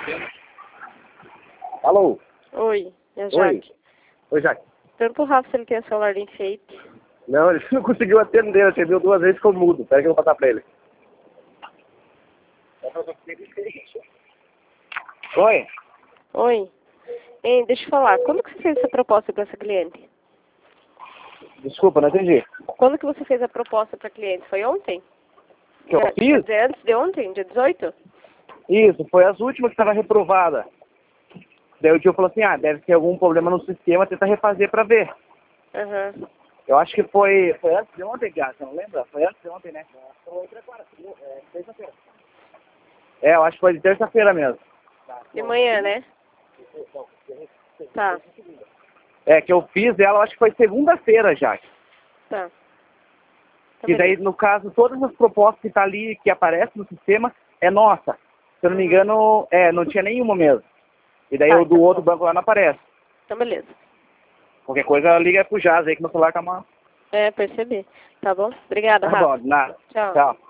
Alô? Oi, é a Oi. Jaque. Oi, Jaque. Pergunta pro Rafa se ele tem o celular de enfeite. Não, ele não conseguiu atender, atendeu 2 vezes e ficou mudo. Pera que eu vou passar pra ele. Oi? Oi. Hein, deixa eu falar, quando que você fez essa proposta para essa cliente? Desculpa, não entendi. Quando que você fez a proposta para cliente? Foi ontem? Que eu Quer fiz? dizer, antes de ontem, dia 18? Isso, foi as últimas que estava reprovada. Daí o tio falou assim, deve ter algum problema no sistema, tenta refazer pra ver. Aham. Eu acho que foi antes de ontem, Gá, você não lembra? Foi antes de ontem, né? Foi terça-feira. Eu acho que foi de terça-feira mesmo. De manhã, né? Tá, É, que eu fiz ela, eu acho que foi segunda-feira já. tá. Tá, E daí, beleza. no caso, todas as propostas que tá ali, que aparecem no sistema, é nossa. Se eu não me engano, não tinha nenhuma mesmo. E daí Tá, o do então tá outro bom. banco lá não aparece. Então, beleza. Qualquer coisa, liga pro Jazz aí que meu celular tá mal. É, percebi. Tá bom? Obrigada, Tá bom, Rafa. de nada. Tchau. Tchau.